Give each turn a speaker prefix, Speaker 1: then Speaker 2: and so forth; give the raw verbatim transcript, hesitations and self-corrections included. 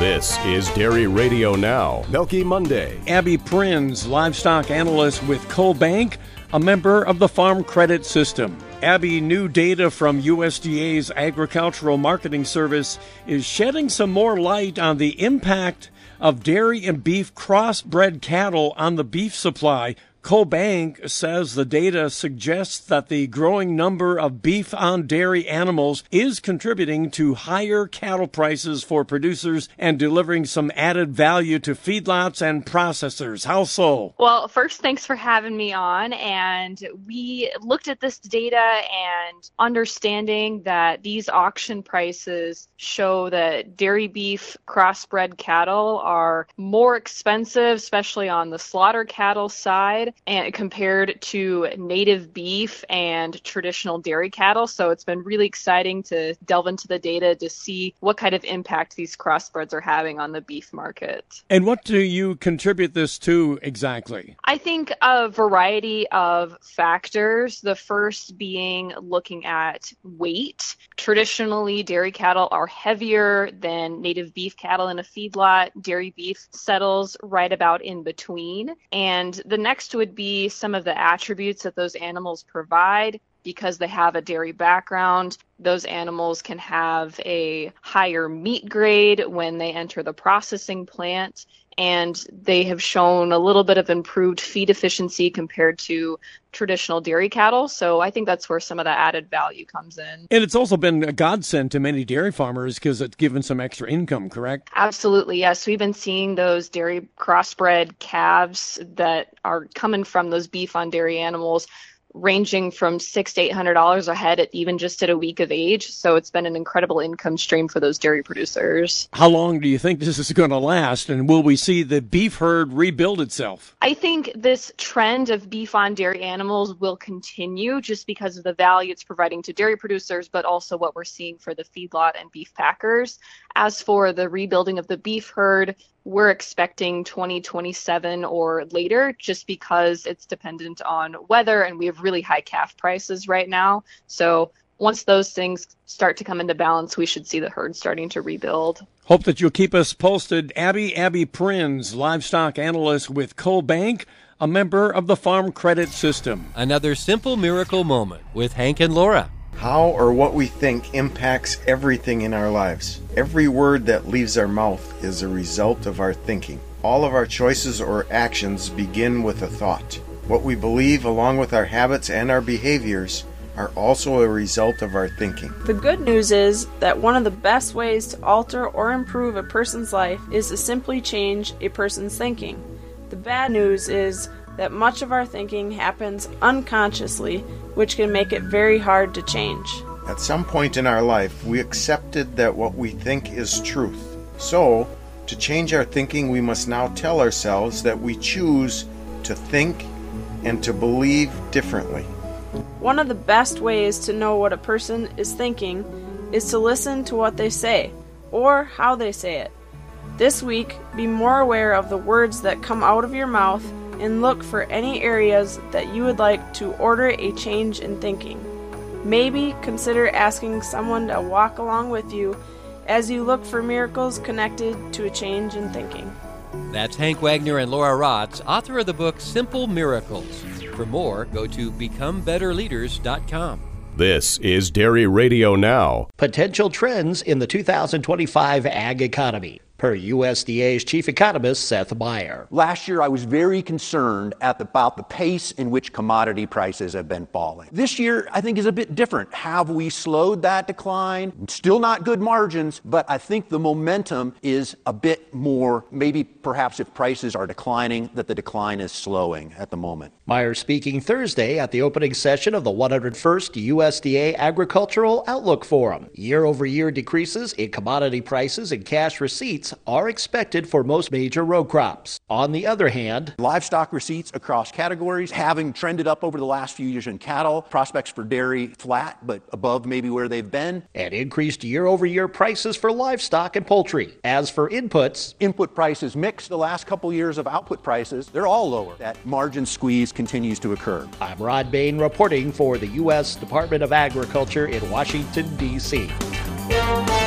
Speaker 1: This is Dairy Radio Now, Milky Monday.
Speaker 2: Abby Prinz, livestock analyst with CoBank, a member of the Farm Credit System. Abby, new data from U S D A's Agricultural Marketing Service is shedding some more light on the impact of dairy and beef crossbred cattle on the beef supply. CoBank says the data suggests that the growing number of beef-on-dairy animals is contributing to higher cattle prices for producers and delivering some added value to feedlots and processors. How so?
Speaker 3: Well, first, thanks for having me on. And we looked at this data and understanding that these auction prices show that dairy beef crossbred cattle are more expensive, especially on the slaughter cattle side, and compared to native beef and traditional dairy cattle. So it's been really exciting to delve into the data to see what kind of impact these crossbreds are having on the beef market.
Speaker 2: And what do you contribute this to exactly?
Speaker 3: I think a variety of factors. The first being looking at weight. Traditionally, dairy cattle are heavier than native beef cattle in a feedlot. Dairy beef settles right about in between. And the next would be some of the attributes that those animals provide. Because they have a dairy background, those animals can have a higher meat grade when they enter the processing plant, and they have shown a little bit of improved feed efficiency compared to traditional dairy cattle. So I think that's where some of the added value comes in.
Speaker 2: And it's also been a godsend to many dairy farmers because it's given some extra income, correct?
Speaker 3: Absolutely, yes. We've been seeing those dairy crossbred calves that are coming from those beef on dairy animals ranging from six to eight hundred dollars a head, at even just at a week of age. So it's been an incredible income stream for those dairy producers.
Speaker 2: How long do you think this is going to last, and will we see the beef herd rebuild itself?
Speaker 3: I think this trend of beef on dairy animals will continue just because of the value it's providing to dairy producers, but also what we're seeing for the feedlot and beef packers. As for the rebuilding of the beef herd, we're expecting twenty twenty-seven or later, just because it's dependent on weather and we have really high calf prices right now. So once those things start to come into balance, we should see the herd starting to rebuild.
Speaker 2: Hope that you'll keep us posted. Abby, Abby Prinz, livestock analyst with CoBank, a member of the Farm Credit System.
Speaker 4: Another simple miracle moment with Hank and Laura.
Speaker 5: How or what we think impacts everything in our lives. Every word that leaves our mouth is a result of our thinking. All of our choices or actions begin with a thought. What we believe, along with our habits and our behaviors, are also a result of our thinking.
Speaker 6: The good news is that one of the best ways to alter or improve a person's life is to simply change a person's thinking. The bad news is that much of our thinking happens unconsciously, which can make it very hard to change.
Speaker 5: At some point in our life, we accepted that what we think is truth. So, to change our thinking, we must now tell ourselves that we choose to think and to believe differently.
Speaker 6: One of the best ways to know what a person is thinking is to listen to what they say, or how they say it. This week, be more aware of the words that come out of your mouth and look for any areas that you would like to order a change in thinking. Maybe consider asking someone to walk along with you as you look for miracles connected to a change in thinking.
Speaker 4: That's Hank Wagner and Laura Rotz, author of the book Simple Miracles. For more, go to become better leaders dot com.
Speaker 1: This is Dairy Radio Now.
Speaker 7: Potential trends in the two thousand twenty-five ag economy, per U S D A's chief economist Seth Meyer.
Speaker 8: Last year, I was very concerned at the, about the pace in which commodity prices have been falling. This year, I think, is a bit different. Have we slowed that decline? Still not good margins, but I think the momentum is a bit more, maybe perhaps if prices are declining, that the decline is slowing at the moment.
Speaker 7: Meyer speaking Thursday at the opening session of the one hundred first U S D A Agricultural Outlook Forum. Year-over-year decreases in commodity prices and cash receipts are expected for most major row crops. On the other hand,
Speaker 8: livestock receipts across categories having trended up over the last few years in cattle, prospects for dairy flat but above maybe where they've been,
Speaker 7: and increased year-over-year prices for livestock and poultry. As for inputs,
Speaker 8: input prices mixed the last couple years of output prices, they're all lower. That margin squeeze continues to occur.
Speaker 7: I'm Rod Bain reporting for the U S Department of Agriculture in Washington, D C